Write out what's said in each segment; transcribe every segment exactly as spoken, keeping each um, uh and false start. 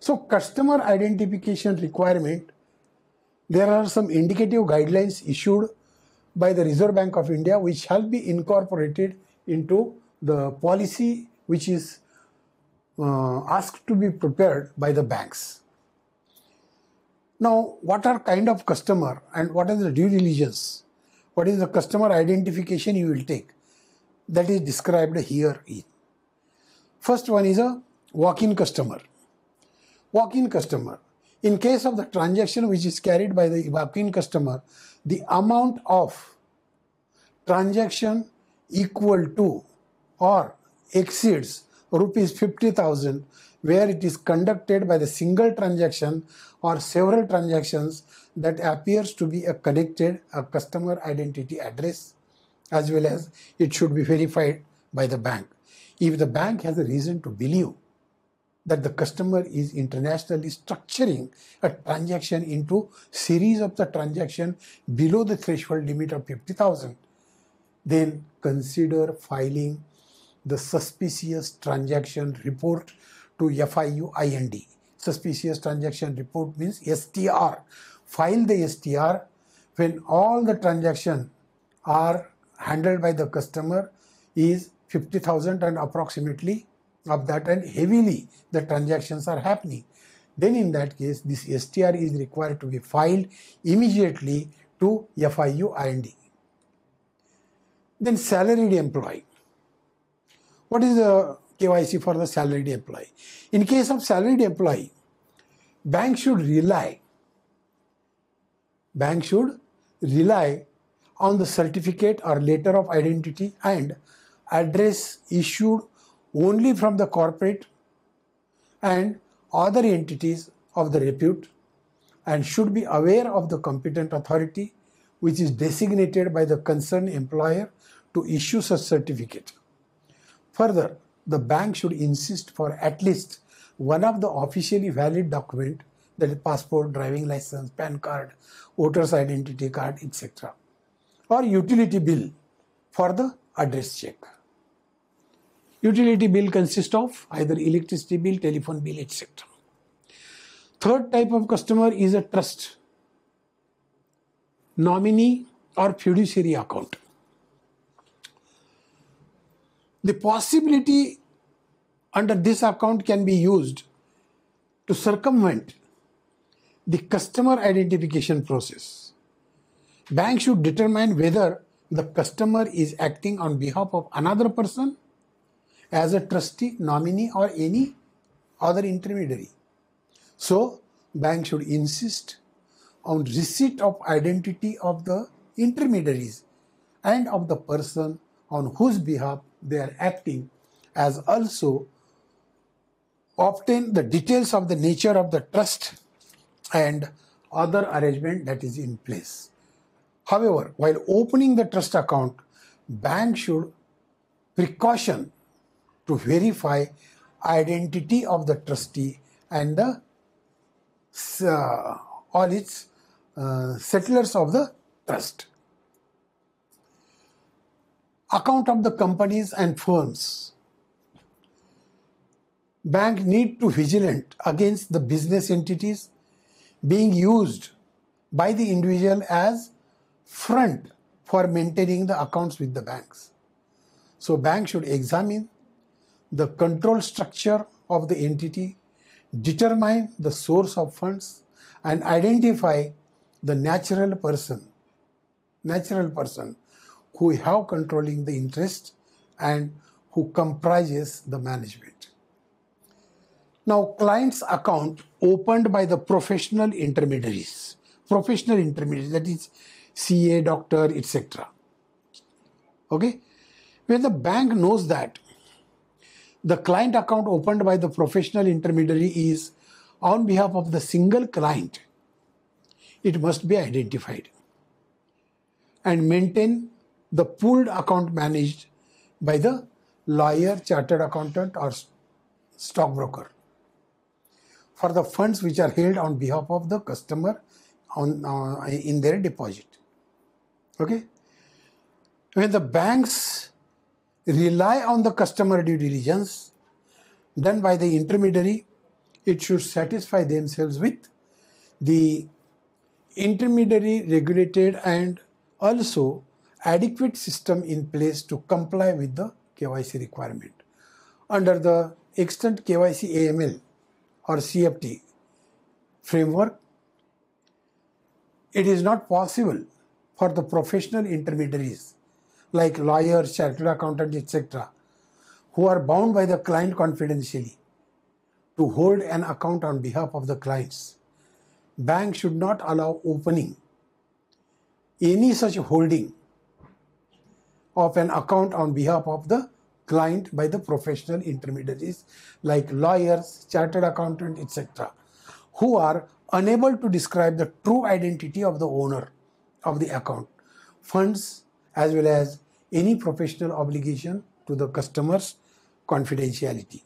So customer identification requirement, there are some indicative guidelines issued by the Reserve Bank of India which shall be incorporated into the policy which is uh, asked to be prepared by the banks. Now, what are kind of customer and what is the due diligence? What is the customer identification you will take? That is described here. First one is a walk-in customer. Walk-in customer. In case of the transaction which is carried by the walk-in customer, the amount of transaction equal to or exceeds rupees fifty thousand, where it is conducted by the single transaction or several transactions that appears to be a connected a customer identity address, as well as it should be verified by the bank. If the bank has a reason to believe that the customer is internationally structuring a transaction into series of the transaction below the threshold limit of fifty thousand, then consider filing the suspicious transaction report to F I U I N D. Suspicious transaction report means S T R. File the S T R when all the transactions are handled by the customer is fifty thousand and approximately of that, and heavily the transactions are happening. Then in that case, this S T R is required to be filed immediately to F I U I N D. Then salaried employee. What is the K Y C for the salaried employee? In case of salaried employee, bank should rely, bank should rely on the certificate or letter of identity and address issued only from the corporate and other entities of the repute, and should be aware of the competent authority which is designated by the concerned employer to issue such certificate. Further, the bank should insist for at least one of the officially valid document, that is passport, driving license, PAN card, voter's identity card, et cetera, or utility bill for the address check. Utility bill consists of either electricity bill, telephone bill, et cetera. Third type of customer is a trust, nominee or fiduciary account. The possibility under this account can be used to circumvent the customer identification process. Bank should determine whether the customer is acting on behalf of another person as a trustee, nominee, or any other intermediary. So, bank should insist on receipt of identity of the intermediaries and of the person on whose behalf they are acting, as also obtain the details of the nature of the trust and other arrangement that is in place. However, while opening the trust account, bank should precaution to verify identity of the trustee and the uh, all its uh, settlers of the trust. Account of the companies and firms. Bank need to vigilant against the business entities being used by the individual as front for maintaining the accounts with the banks. So bank should examine the control structure of the entity, determine the source of funds, and identify the natural person, natural person who have controlling the interest and who comprises the management. Now, client's account opened by the professional intermediaries, professional intermediaries, that is C A, doctor, et cetera. Okay? When the bank knows that the client account opened by the professional intermediary is on behalf of the single client, it must be identified and maintain the pooled account managed by the lawyer, chartered accountant, or stockbroker for the funds which are held on behalf of the customer on uh, in their deposit. Okay? When the banks rely on the customer due diligence done by the intermediary it should satisfy themselves with the intermediary regulated and also adequate system in place to comply with the K Y C requirement. Under the extant K Y C A M L or C F T framework, it is not possible for the professional intermediaries like lawyers, chartered accountants, et cetera, who are bound by the client confidentially to hold an account on behalf of the clients. Bank should not allow opening any such holding of an account on behalf of the client by the professional intermediaries like lawyers, chartered accountants, et cetera, who are unable to describe the true identity of the owner of the account, funds, as well as any professional obligation to the customer's confidentiality.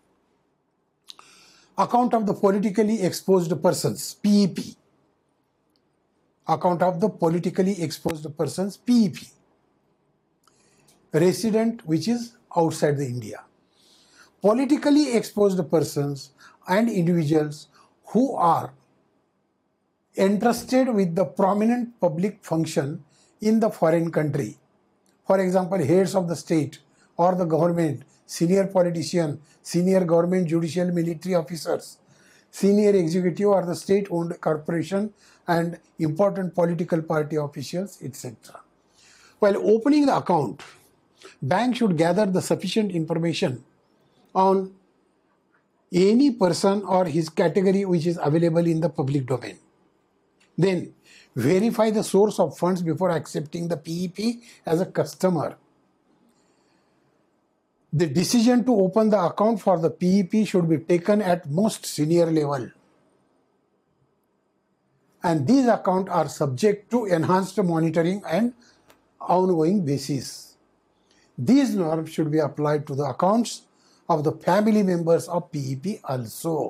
Account of the politically exposed persons, P E P. Account of the politically exposed persons, P E P. Resident which is outside the India. Politically exposed persons and individuals who are entrusted with the prominent public function in the foreign country. For example, heads of the state or the government, senior politician, senior government judicial military officers, senior executive or the state-owned corporation and important political party officials, et cetera. While opening the account, bank should gather the sufficient information on any person or his category which is available in the public domain. Then verify the source of funds before accepting the P E P as a customer. The decision to open the account for the P E P should be taken at most senior level. And these accounts are subject to enhanced monitoring and ongoing basis. These norms should be applied to the accounts of the family members of P E P also.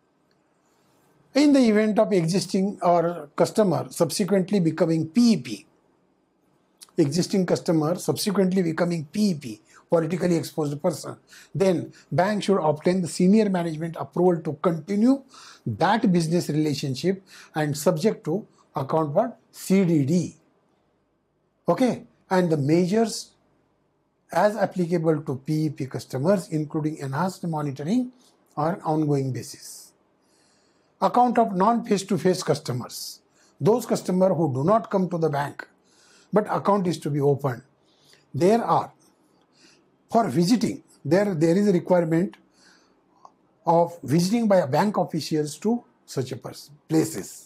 In the event of existing or customer subsequently becoming P E P, existing customer subsequently becoming P E P, politically exposed person, then bank should obtain the senior management approval to continue that business relationship and subject to account for C D D. Okay, and the measures as applicable to P E P customers, including enhanced monitoring on ongoing basis. Account of non-face-to-face customers, those customers who do not come to the bank, but account is to be opened. There are, for visiting, there, there is a requirement of visiting by a bank officials to such a person, places.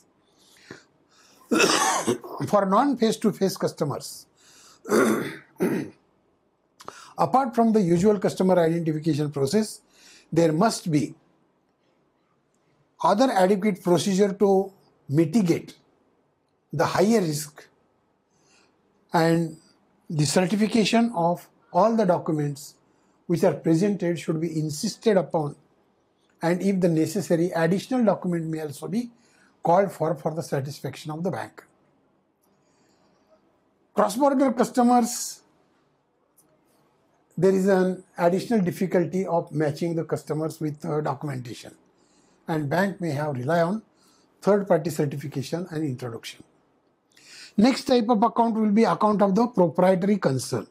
For non-face-to-face customers, apart from the usual customer identification process, there must be other adequate procedure to mitigate the higher risk, and the certification of all the documents which are presented should be insisted upon, and if the necessary additional document may also be called for for the satisfaction of the bank. Cross-border customers, there is an additional difficulty of matching the customers with uh, documentation, and bank may have rely on third-party certification and introduction. Next type of account will be account of the proprietary concern.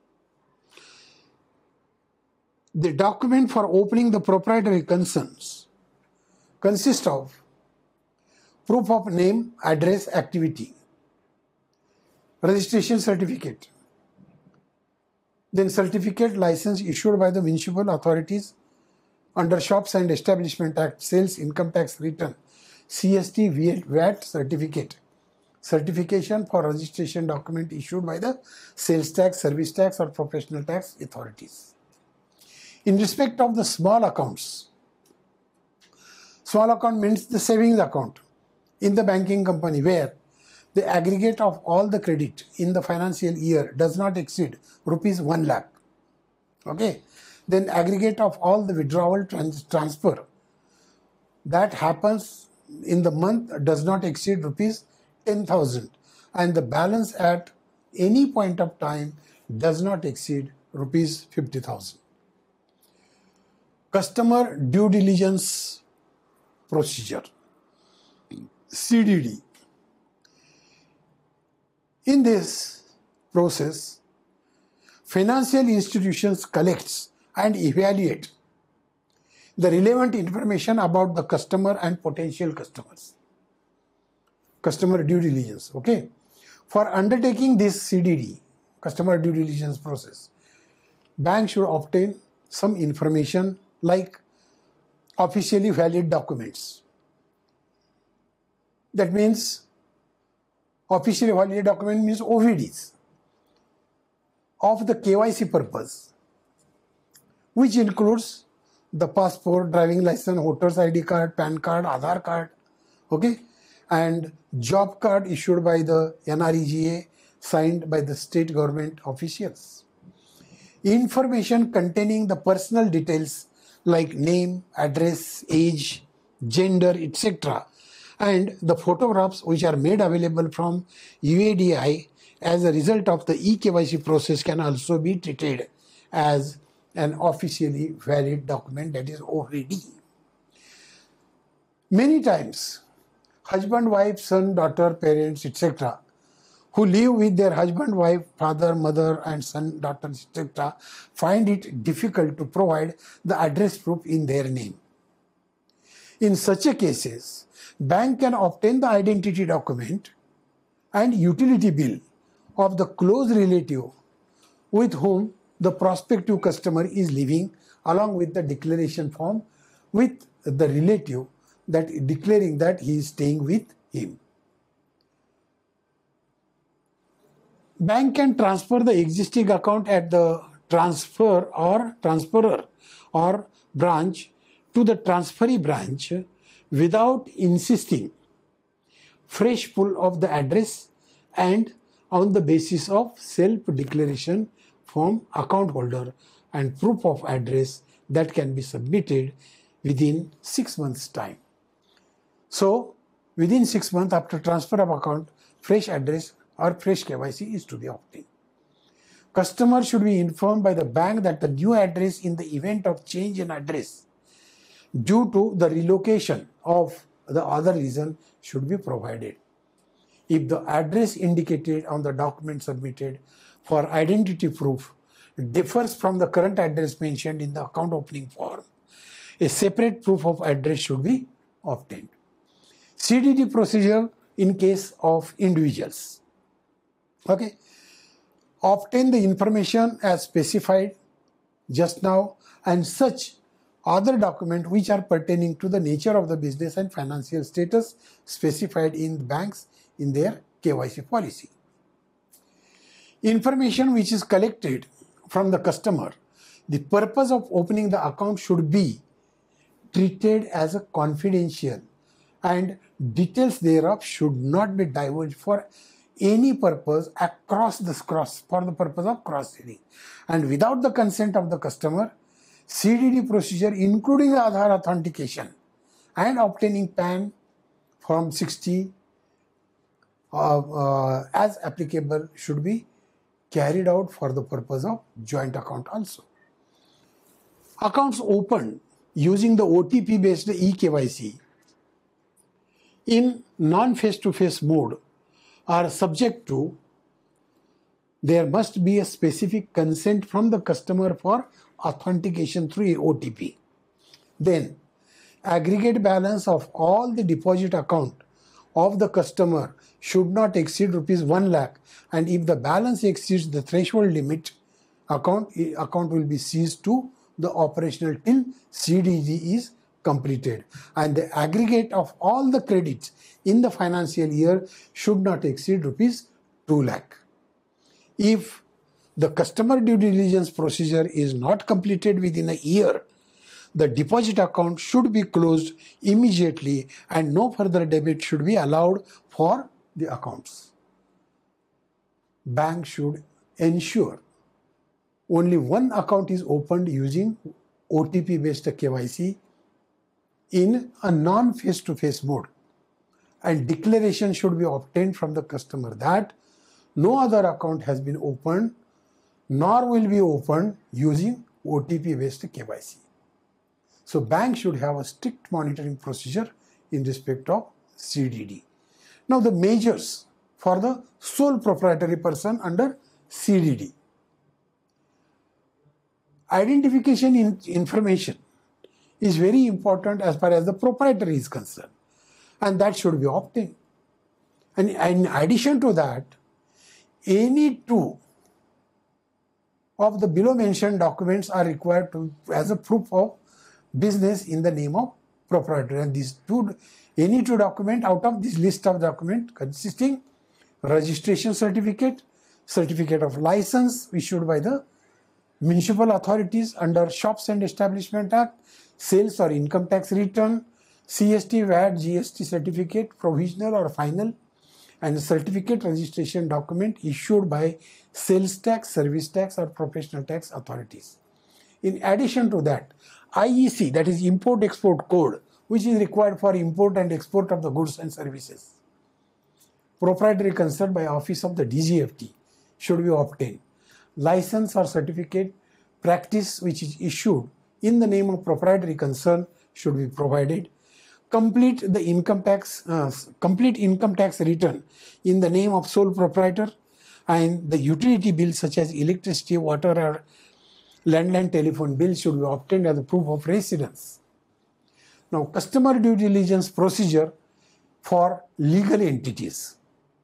The document for opening the proprietary concerns consists of proof of name, address, activity, registration certificate, then certificate license issued by the municipal authorities under Shops and Establishment Act, sales income tax return, C S T V A T certificate, certification for registration document issued by the sales tax, service tax or professional tax authorities. In respect of the small accounts, small account means the savings account in the banking company where the aggregate of all the credit in the financial year does not exceed rupees one lakh. Okay. Then aggregate of all the withdrawal trans transfer that happens in the month does not exceed rupees ten thousand, and the balance at any point of time does not exceed rupees fifty thousand. Customer due diligence procedure, C D D. In this process, financial institutions collects and evaluate the relevant information about the customer and potential customers. Customer due diligence, okay? For undertaking this C D D, customer due diligence process, bank should obtain some information like officially valid documents. That means officially valid document means O V Ds of the K Y C purpose, which includes the passport, driving license, voter's I D card, PAN card, Aadhaar card, okay, and job card issued by the N R E G A, signed by the state government officials. Information containing the personal details like name, address, age, gender, et cetera, and the photographs which are made available from U A D I as a result of the e K Y C process can also be treated as an officially valid document, that is O V D. Many times, husband, wife, son, daughter, parents, et cetera, who live with their husband, wife, father, mother, and son, daughter, et cetera, find it difficult to provide the address proof in their name. In such a cases, bank can obtain the identity document and utility bill of the close relative with whom the prospective customer is living, along with the declaration form with the relative that declaring that he is staying with him. Bank can transfer the existing account at the transfer or transferor or branch to the transferee branch without insisting fresh pull of the address and on the basis of self-declaration from account holder and proof of address that can be submitted within six months' time. So, within six months after transfer of account, fresh address or fresh K Y C is to be obtained. Customer should be informed by the bank that the new address in the event of change in address due to the relocation of the other reason should be provided. If the address indicated on the document submitted for identity proof differs from the current address mentioned in the account opening form, a separate proof of address should be obtained. C D D procedure in case of individuals. Okay. Obtain the information as specified just now and such other documents which are pertaining to the nature of the business and financial status specified in the banks in their K Y C policy. Information which is collected from the customer, the purpose of opening the account should be treated as a confidential and details thereof should not be divulged for any purpose across the cross for the purpose of cross-selling. And without the consent of the customer, C D D procedure including the Aadhaar authentication and obtaining PAN Form sixty uh, uh, as applicable should be carried out for the purpose of joint account also. Accounts opened using the O T P based e K Y C in non-face-to-face mode are subject to there must be a specific consent from the customer for authentication through O T P. Then, aggregate balance of all the deposit account of the customer should not exceed rupees one lakh, and if the balance exceeds the threshold limit, account, account will be seized to the operational till C D D is completed, and the aggregate of all the credits in the financial year should not exceed rupees two lakh. If the customer due diligence procedure is not completed within a year, the deposit account should be closed immediately and no further debit should be allowed for the accounts. Bank should ensure only one account is opened using O T P based K Y C in a non-face-to-face mode, and declaration should be obtained from the customer that no other account has been opened nor will be opened using O T P based K Y C. So bank should have a strict monitoring procedure in respect of C D D. Now the measures for the sole proprietary person under C D D. Identification in information is very important as far as the proprietary is concerned, and that should be obtained. And in addition to that, any two of the below mentioned documents are required to as a proof of business in the name of proprietary. And these two, any two document out of this list of document consisting registration certificate, certificate of license issued by the municipal authorities under Shops and Establishment Act, sales or income tax return, C S T, V A T, G S T certificate, provisional or final, and certificate registration document issued by sales tax, service tax or professional tax authorities. In addition to that, I E C, that is Import-Export Code, which is required for import and export of the goods and services. Proprietary consent by Office of the D G F T should be obtained. License or certificate practice which is issued in the name of proprietary concern should be provided. Complete the income tax, uh, complete income tax return in the name of sole proprietor, and the utility bills such as electricity, water or landline telephone bills should be obtained as a proof of residence. Now, customer due diligence procedure for legal entities.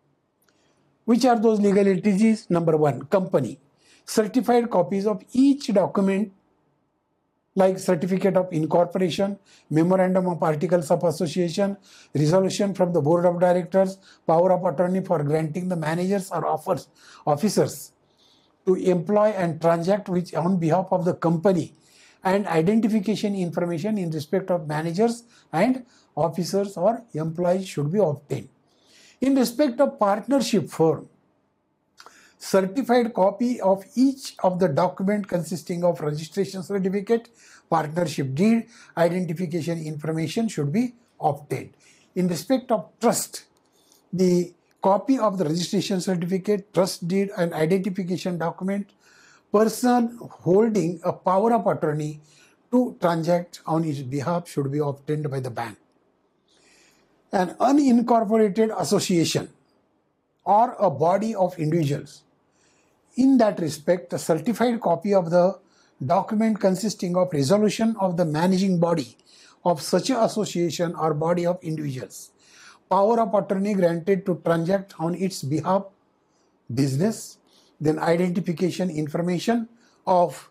Which are those legal entities? Number one, company. Certified copies of each document like certificate of incorporation, memorandum of articles of association, resolution from the board of directors, power of attorney for granting the managers or offers, officers to employ and transact with on behalf of the company, and identification information in respect of managers and officers or employees should be obtained. In respect of partnership firm, certified copy of each of the document consisting of registration certificate, partnership deed, identification information should be obtained. In respect of trust, the copy of the registration certificate, trust deed and identification document, person holding a power of attorney to transact on his behalf should be obtained by the bank. An unincorporated association or a body of individuals, in that respect, a certified copy of the document consisting of resolution of the managing body of such an association or body of individuals, power of attorney granted to transact on its behalf business, then identification information of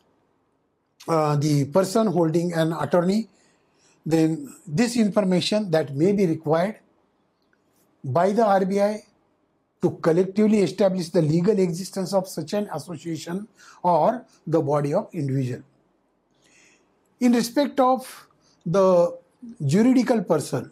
uh, the person holding an attorney, then this information that may be required by the R B I to collectively establish the legal existence of such an association or the body of individual. In respect of the juridical person,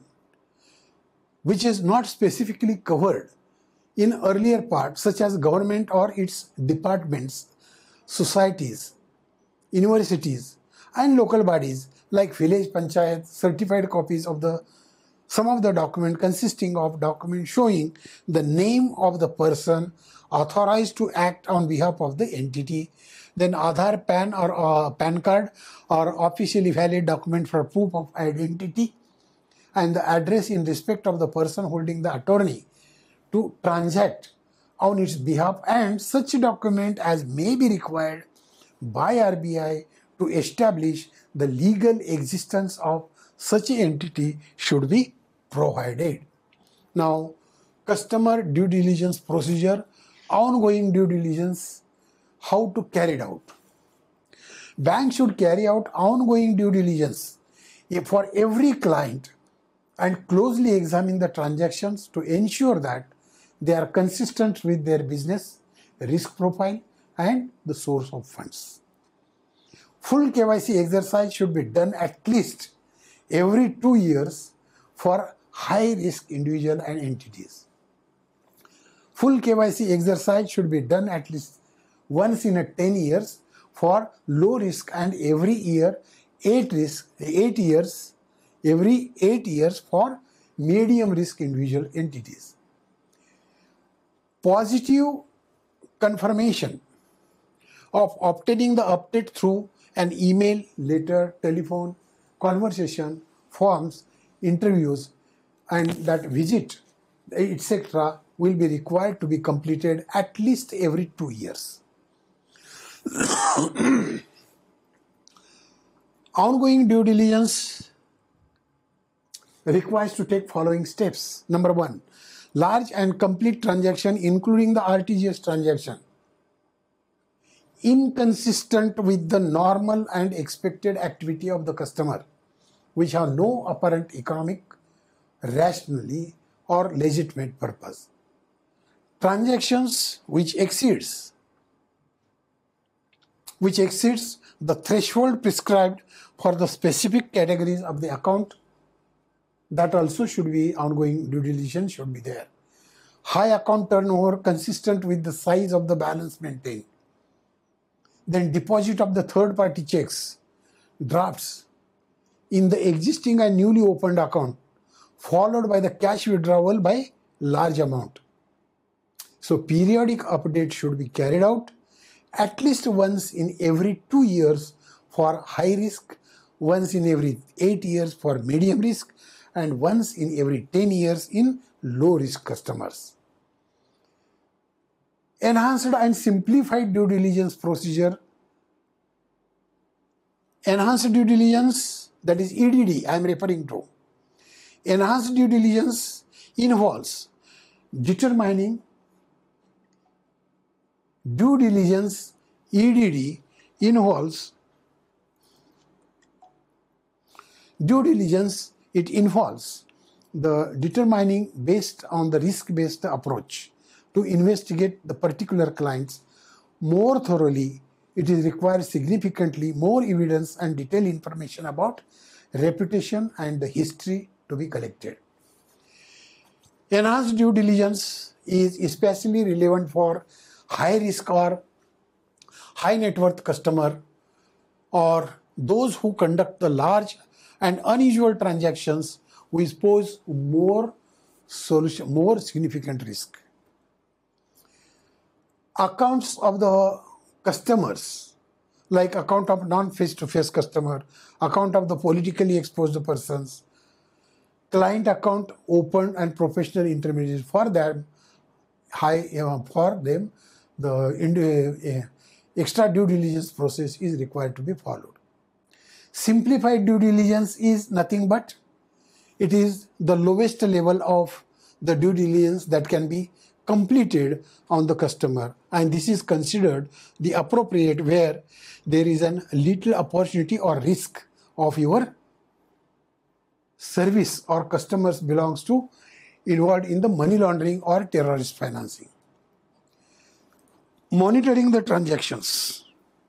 which is not specifically covered in earlier part, such as government or its departments, societies, universities, and local bodies like village panchayat, certified copies of the some of the document consisting of document showing the name of the person authorized to act on behalf of the entity, then Aadhaar, PAN or uh, PAN card or officially valid document for proof of identity, and the address in respect of the person holding the attorney to transact on its behalf, and such document as may be required by R B I to establish the legal existence of such an entity should be provided. Now, customer due diligence procedure, ongoing due diligence, how to carry it out. Bank should carry out ongoing due diligence for every client and closely examine the transactions to ensure that they are consistent with their business, risk profile, and the source of funds. Full K Y C exercise should be done at least every two years for high-risk individual and entities. Full K Y C exercise should be done at least once in a ten years for low risk, and every year eight risk eight years every eight years for medium risk individual entities. Positive confirmation of obtaining the update through an email, letter, telephone, conversation, forms interviews, and that visit, et cetera, will be required to be completed at least every two years. Ongoing due diligence requires to take following steps. Number one, large and complete transaction, including the R T G S transaction, inconsistent with the normal and expected activity of the customer, which have no apparent economic, rationally or legitimate purpose. Transactions which exceeds which exceeds the threshold prescribed for the specific categories of the account, that also should be ongoing due diligence should be there. High account turnover consistent with the size of the balance maintained. Then deposit of the third party checks, drafts in the existing and newly opened account, followed by the cash withdrawal by large amount. So periodic update should be carried out at least once in every two years for high risk, once in every eight years for medium risk, and once in every ten years in low risk customers. Enhanced and simplified due diligence procedure. Enhanced due diligence, that is E D D I am referring to. Enhanced due diligence involves determining due diligence. E D D involves due diligence, it involves the determining based on the risk-based approach to investigate the particular clients more thoroughly. It is required significantly more evidence and detailed information about reputation and the history to be collected. Enhanced due diligence is especially relevant for high risk or high net worth customer, or those who conduct the large and unusual transactions which pose more solution, more significant risk. Accounts of the customers, like account of non-face-to-face customer, account of the politically exposed persons, client account opened and professional intermediaries, for them, high uh, for them, the uh, extra due diligence process is required to be followed. Simplified due diligence is nothing but it is the lowest level of the due diligence that can be completed on the customer, and this is considered the appropriate where there is a little opportunity or risk of your service or customers belongs to involved in the money laundering or terrorist financing. Monitoring the transactions.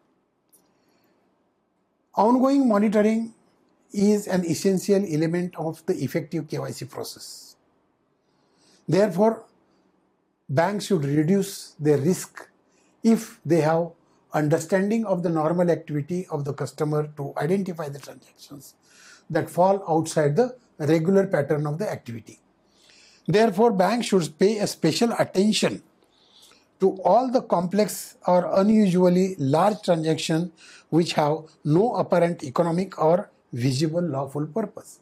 Ongoing monitoring is an essential element of the effective K Y C process. Therefore, banks should reduce their risk if they have understanding of the normal activity of the customer to identify the transactions that fall outside the regular pattern of the activity. Therefore, banks should pay a special attention to all the complex or unusually large transactions which have no apparent economic or visible lawful purpose.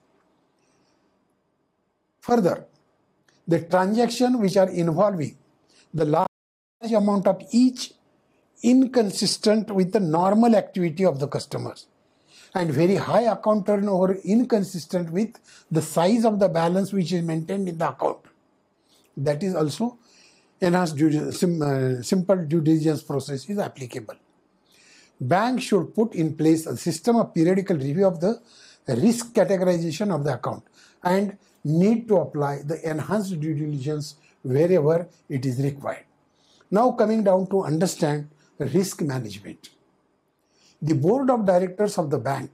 Further, the transactions which are involving the large amount of each inconsistent with the normal activity of the customers, and very high account turnover inconsistent with the size of the balance which is maintained in the account. That is also enhanced due, sim, uh, simple due diligence process is applicable. Banks should put in place a system of periodical review of the risk categorization of the account and need to apply the enhanced due diligence wherever it is required. Now coming down to understand risk management. The board of directors of the bank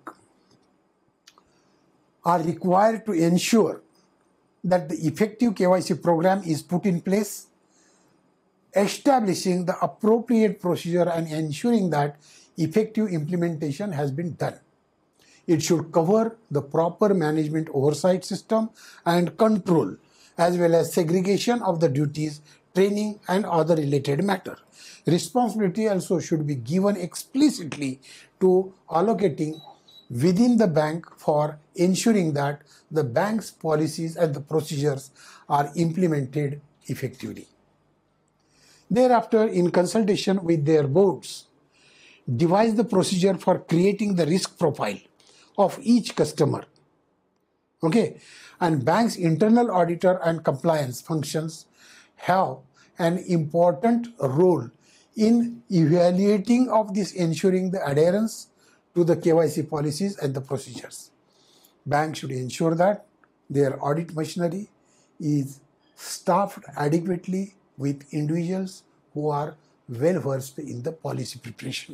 are required to ensure that the effective K Y C program is put in place, establishing the appropriate procedure and ensuring that effective implementation has been done. It should cover the proper management oversight system and control, as well as segregation of the duties, training and other related matter. Responsibility also should be given explicitly to allocating within the bank for ensuring that the bank's policies and the procedures are implemented effectively. Thereafter, in consultation with their boards, devise the procedure for creating the risk profile of each customer. Okay, and bank's internal auditor and compliance functions have an important role in evaluating of this, ensuring the adherence to the K Y C policies and the procedures. Bank should ensure that their audit machinery is staffed adequately with individuals who are well versed in the policy preparation.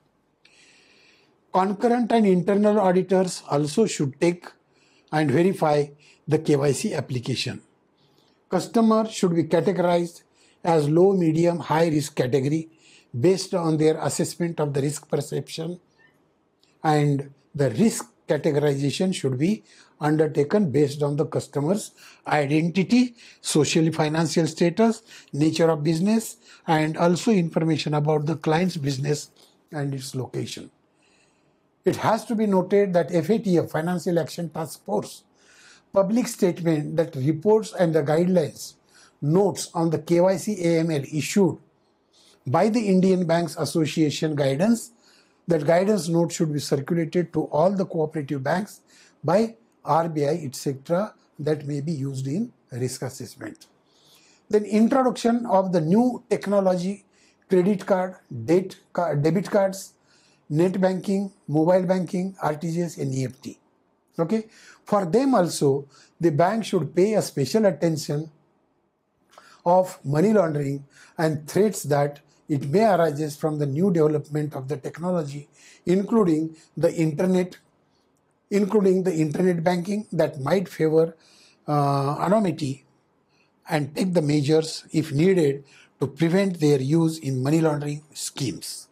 Concurrent and internal auditors also should take and verify the K Y C application. Customers should be categorized as low, medium, high risk category based on their assessment of the risk perception, and the risk categorization should be undertaken based on the customer's identity, social financial status, nature of business, and also information about the client's business and its location. It has to be noted that F A T F, Financial Action Task Force, public statement that reports and the guidelines, notes on the K Y C A M L issued by the Indian Banks Association guidance, that guidance note should be circulated to all the cooperative banks by R B I, et cetera, that may be used in risk assessment. Then introduction of the new technology, credit card, debt, card, debit cards, net banking, mobile banking, R T G S, N E F T. Okay, for them also, the bank should pay a special attention of money laundering and threats that it may arise from the new development of the technology, including the internet, including the internet banking that might favor uh, anonymity, and take the measures if needed to prevent their use in money laundering schemes.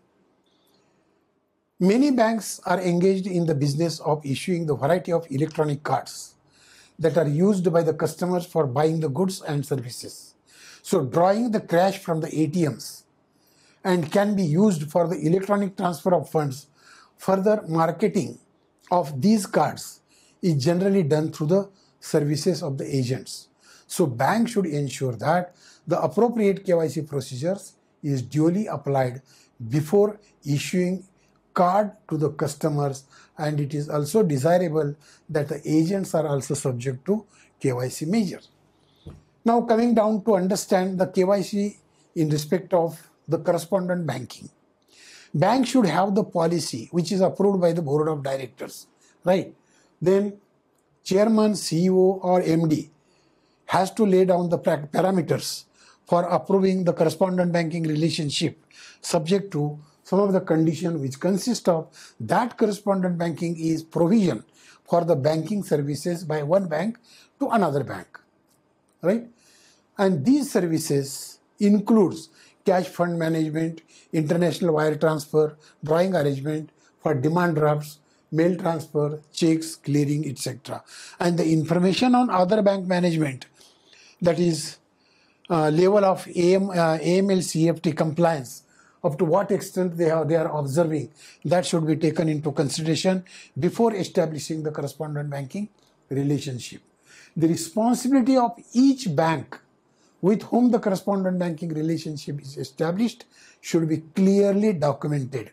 Many banks are engaged in the business of issuing the variety of electronic cards that are used by the customers for buying the goods and services. So drawing the cash from the A T Ms and can be used for the electronic transfer of funds. Further marketing of these cards is generally done through the services of the agents. So bank should ensure that the appropriate K Y C procedures is duly applied before issuing card to the customers, and it is also desirable that the agents are also subject to K Y C measures. Now coming down to understand the K Y C in respect of the correspondent banking. Bank should have the policy which is approved by the board of directors, right? Then chairman, C E O or M D has to lay down the parameters for approving the correspondent banking relationship, subject to some of the conditions which consist of that correspondent banking is provision for the banking services by one bank to another bank, right? And these services includes cash fund management, international wire transfer, drawing arrangement for demand drafts, mail transfer, checks, clearing, et cetera. And the information on other bank management, that is uh, level of A M, uh, A M L C F T compliance, up to what extent they are, they are observing, that should be taken into consideration before establishing the correspondent banking relationship. The responsibility of each bank with whom the correspondent banking relationship is established should be clearly documented.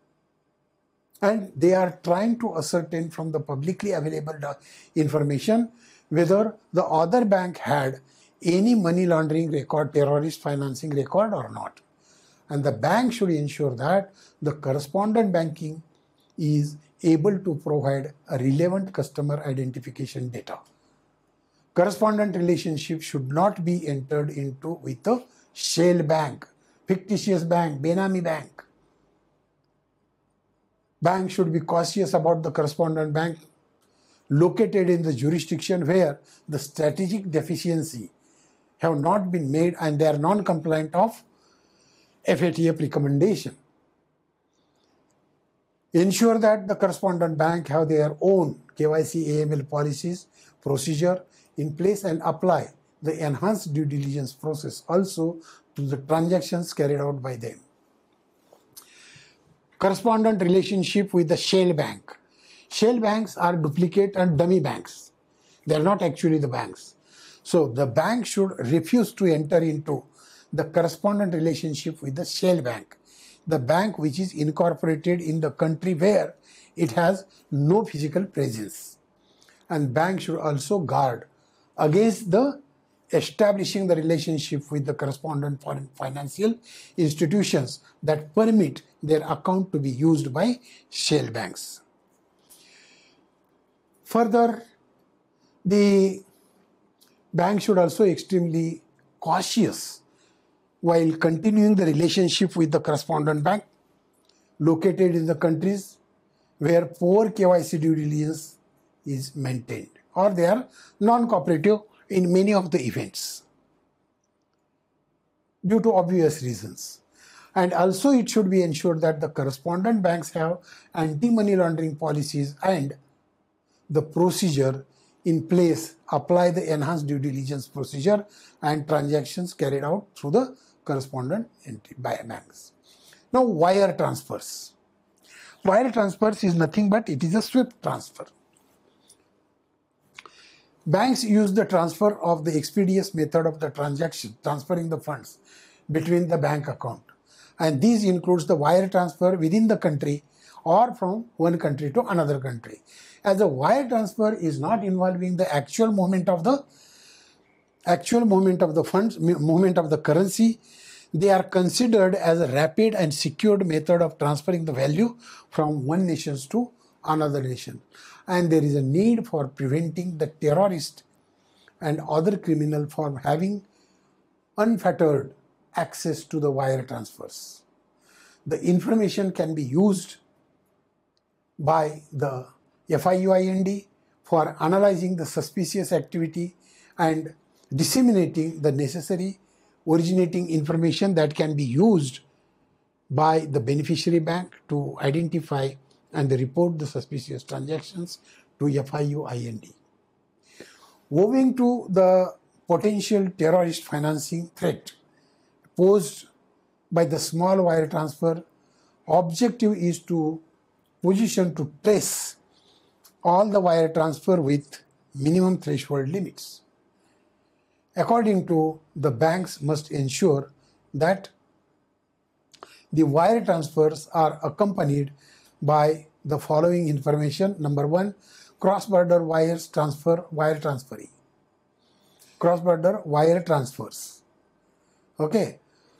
And they are trying to ascertain from the publicly available information whether the other bank had any money laundering record, terrorist financing record or not. And the bank should ensure that the correspondent banking is able to provide a relevant customer identification data. Correspondent relationship should not be entered into with a shell bank, fictitious bank, Benami bank. Bank should be cautious about the correspondent bank located in the jurisdiction where the strategic deficiency have not been made and they are non-compliant of F A T F recommendation. Ensure that the correspondent bank have their own K Y C A M L policies, procedure in place, and apply the enhanced due diligence process also to the transactions carried out by them. Correspondent relationship with the shell bank Shell banks are duplicate and dummy banks. They are not actually the banks. So the bank should refuse to enter into the correspondent relationship with the shell bank, the bank which is incorporated in the country where it has no physical presence. And bank should also guard against the establishing the relationship with the correspondent foreign financial institutions that permit their account to be used by shell banks. Further, the bank should also be extremely cautious while continuing the relationship with the correspondent bank located in the countries where poor K Y C due diligence is maintained, or they are non-cooperative in many of the events due to obvious reasons. And also it should be ensured that the correspondent banks have anti-money laundering policies and the procedure in place apply the enhanced due diligence procedure and transactions carried out through the correspondent entity by banks. Now, wire transfers. Wire transfers is nothing but it is a swift transfer. Banks use the transfer of the expeditious method of the transaction, transferring the funds between the bank account. And these includes the wire transfer within the country or from one country to another country. As a wire transfer is not involving the actual movement of the actual movement of the funds, movement of the currency, they are considered as a rapid and secured method of transferring the value from one nation to another nation. And there is a need for preventing the terrorist and other criminal from having unfettered access to the wire transfers. The information can be used by the F I U I N D for analyzing the suspicious activity and disseminating the necessary originating information that can be used by the beneficiary bank to identify and report the suspicious transactions to F I U I N D. Owing to the potential terrorist financing threat posed by the small wire transfer, objective is to position to trace all the wire transfer with minimum threshold limits. According to the banks must ensure that the wire transfers are accompanied by the following information. Number one, cross-border wires transfer, wire transferring. Cross-border wire transfers. Okay.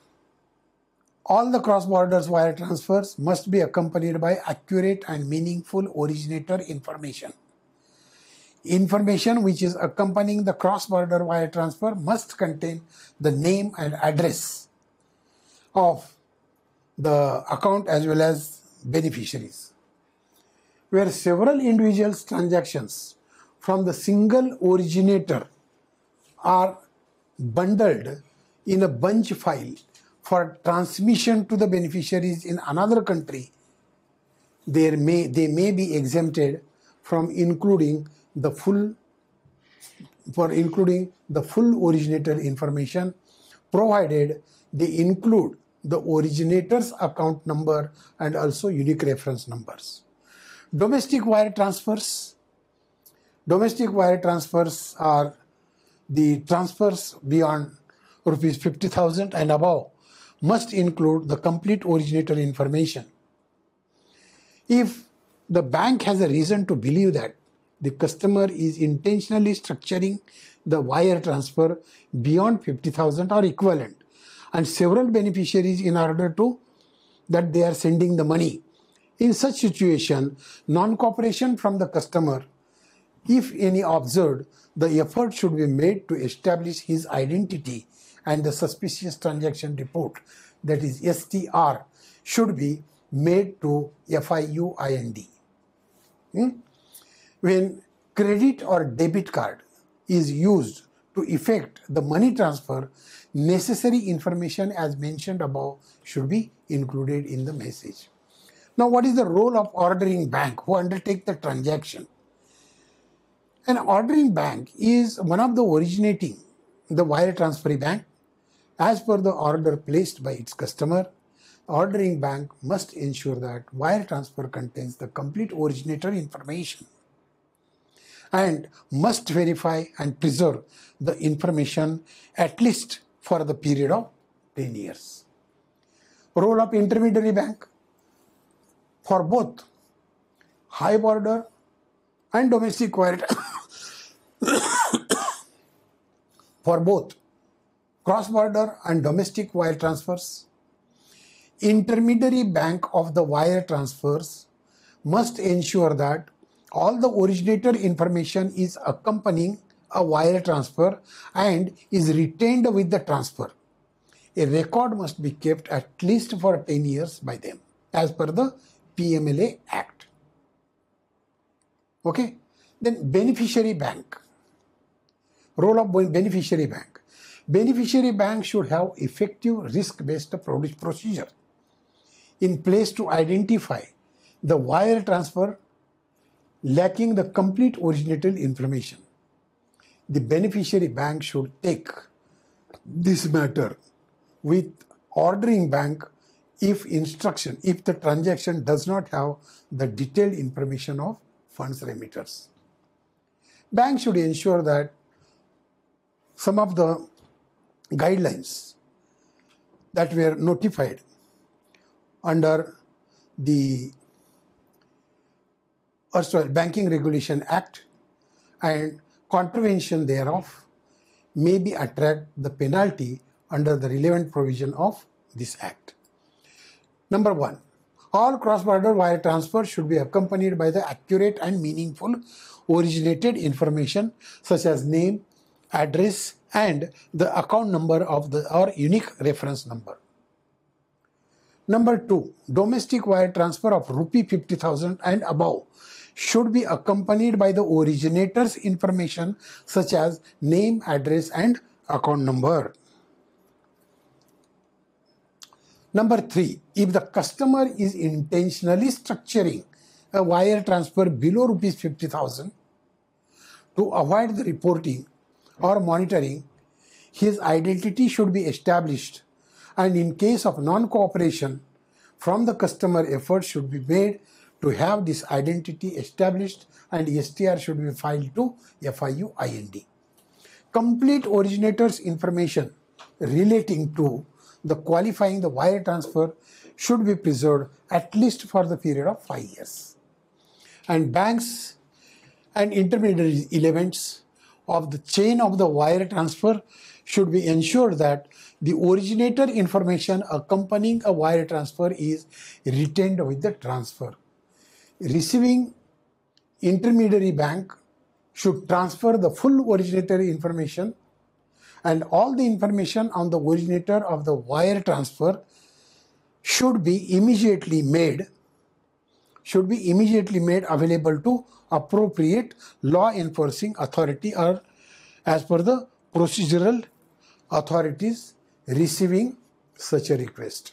All the cross-border wire transfers must be accompanied by accurate and meaningful originator information. Information which is accompanying the cross-border wire transfer must contain the name and address of the account as well as beneficiaries. Where several individuals' transactions from the single originator are bundled in a bunch file for transmission to the beneficiaries in another country, there may, they may be exempted from including the full for including the full originator information, provided they include the originator's account number and also unique reference numbers. Domestic wire transfers. Domestic wire transfers are the transfers beyond rupees fifty thousand and above must include the complete originator information. If the bank has a reason to believe that the customer is intentionally structuring the wire transfer beyond fifty thousand or equivalent, and several beneficiaries in order to that they are sending the money. In such situation, non-cooperation from the customer, if any observed, the effort should be made to establish his identity, and the suspicious transaction report, that is S T R, should be made to F I U I N D. Hmm? When credit or debit card is used to effect the money transfer, necessary information as mentioned above should be included in the message. Now, what is the role of ordering bank who undertake the transaction? An ordering bank is one of the originating the wire transfer bank as per the order placed by its customer. ordering bank must ensure that wire transfer contains the complete originator information and must verify and preserve the information at least for the period of ten years. Role of intermediary bank for both high border and domestic wire for both cross-border and domestic wire transfers. Intermediary bank of the wire transfers must ensure that all the originator information is accompanying a wire transfer and is retained with the transfer. A record must be kept at least for ten years by them as per the P M L A Act. Okay, then beneficiary bank. Role of beneficiary bank. Beneficiary bank should have effective risk-based procedure in place to identify the wire transfer lacking the complete originator information. The beneficiary bank should take this matter with ordering bank if instruction, if the transaction does not have the detailed information of funds remitters. Bank should ensure that some of the guidelines that were notified under the erstwhile Banking Regulation Act and contravention thereof may be attract the penalty under the relevant provision of this Act. Number one, all cross-border wire transfers should be accompanied by the accurate and meaningful originated information such as name, address, and the account number of the or unique reference number. Number two, domestic wire transfer of rupee fifty thousand and above should be accompanied by the originator's information such as name, address, and account number. Number three, if the customer is intentionally structuring a wire transfer below rupees fifty thousand to avoid the reporting or monitoring, his identity should be established, and in case of non-cooperation from the customer, efforts should be made to have this identity established and S T R should be filed to F I U I N D. Complete originator's information relating to the qualifying the wire transfer should be preserved at least for the period of five years. And banks and intermediary elements of the chain of the wire transfer should be ensured that the originator information accompanying a wire transfer is retained with the transfer. Receiving intermediary bank should transfer the full originator information, and all the information on the originator of the wire transfer should be immediately made should be immediately made available to appropriate law enforcing authority or as per the procedural authorities receiving such a request.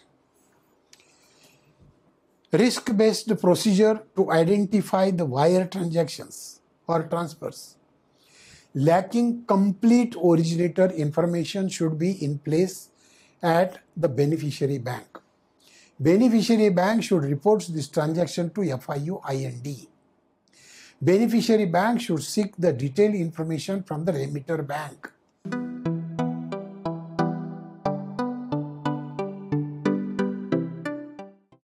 Risk-based procedure to identify the wire transactions or transfers lacking complete originator information should be in place at the beneficiary bank. Beneficiary bank should report this transaction to F I U I N D. Beneficiary bank should seek the detailed information from the remitter bank.